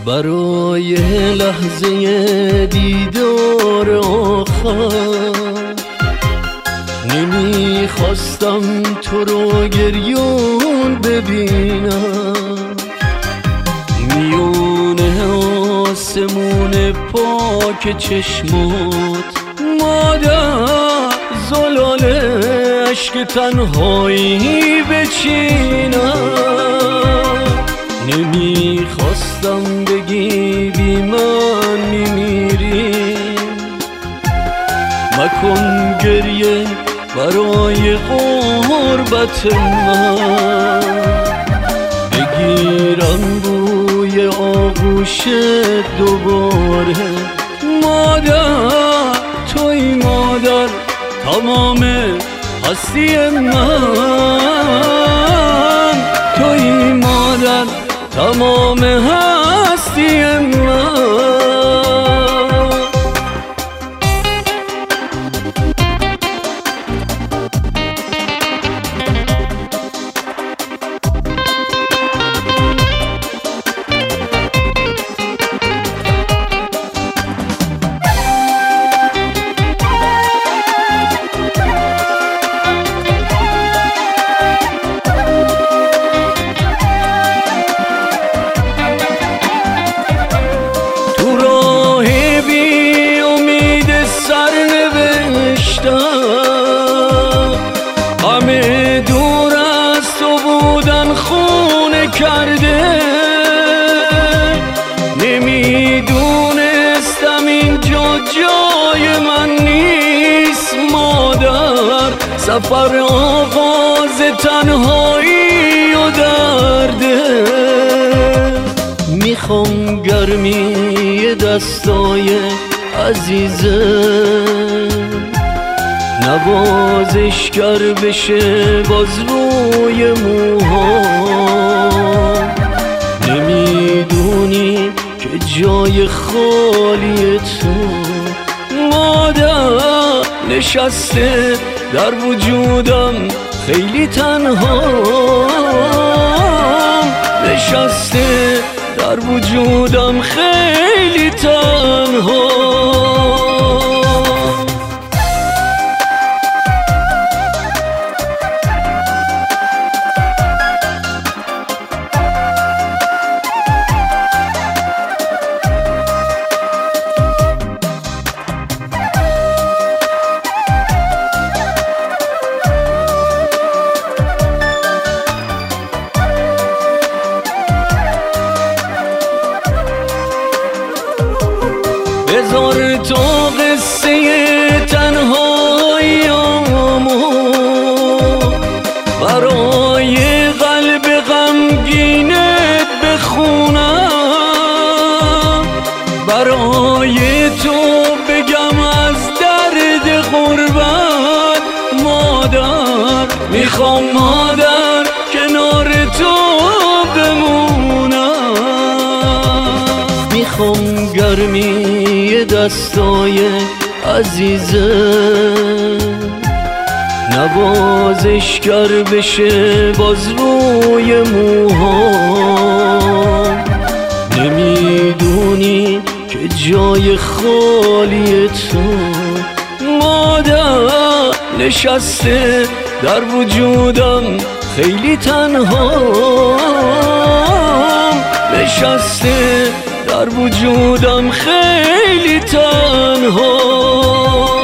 برای لحظه دیدار آخر نمیخواستم تو رو گریون ببینم. میونه آسمون پاک چشمات مادر زلال عشق تنهایی بچینم. نمیخواستم بگی بی من میمیری، مکن گریه برای غربت من. بگیرم بوی آغوش دوباره مادر، توی مادر تمام هستی من، توی مادر تمام هستی من. همه دور از تو بودن خونه کرده، نمیدونستم اینجا جای من نیست مادر. سفر آغاز تنهایی و درده، میخوام گرمی دستای عزیزه نوازشگر بشه باز روی موها. نمیدونی که جای خالی تو مادر نشسته در وجودم خیلی تنها، نشسته در وجودم خیلی تنها. بذار تو قصه تنهاییامو برای قلب غمگینت بخونم، برای تو بگم از درد غربت مادر. میخوام مادر کنار تو بمونم، میخوام گرمی دستای عزیزه نوازشگر بشه باز روی موها. نمیدونی که جای خالی تو مادر نشسته در وجودم خیلی تنها، نشسته در وجودم خیلی تنها.